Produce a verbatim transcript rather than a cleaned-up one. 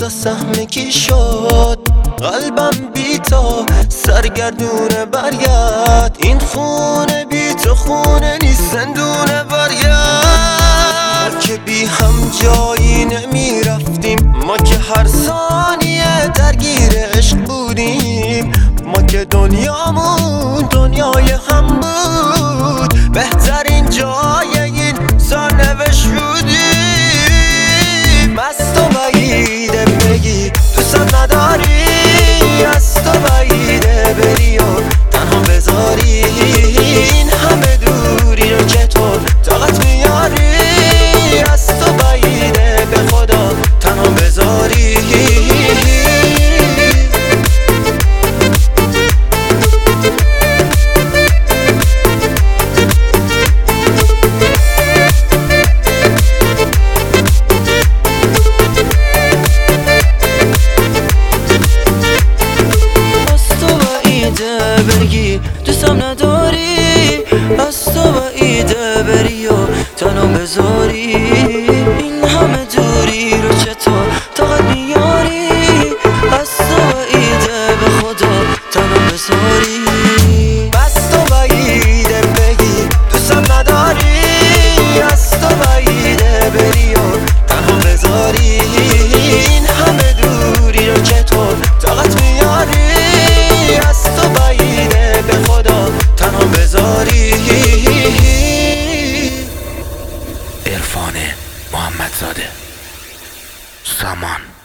سهم کی شد قلبم بی تو سرگردونه برگرد این خونه بی تو خونه نیست زندونه برگرد که بی هم جایی نمی رفتیم ما که هر ثانیه درگیر عشق بودیم ما که دنیامون دنیای هم بود بهترین جای این سرنوشت بودیم از تو بعیده بگی دوستم نداری از تو بعیده بری و تنها بذاری این همه دوری رو چطور طاقت میاری از تو بعیده به خدا تنها بذاری بگی دوستم نداری از تو بعیده بری و تنها بذاری این همه دوری رو چطور طاقت میاری از تو بعیده به خدا تنها بذاری از تو بعیده بگی دوستم نداری از تو بعیده بری و تنها بذاری این همه دوری رو چطور طاقت میاری از تو بعیده به خدا تنها بذاری. عرفان محمدزاده سامان.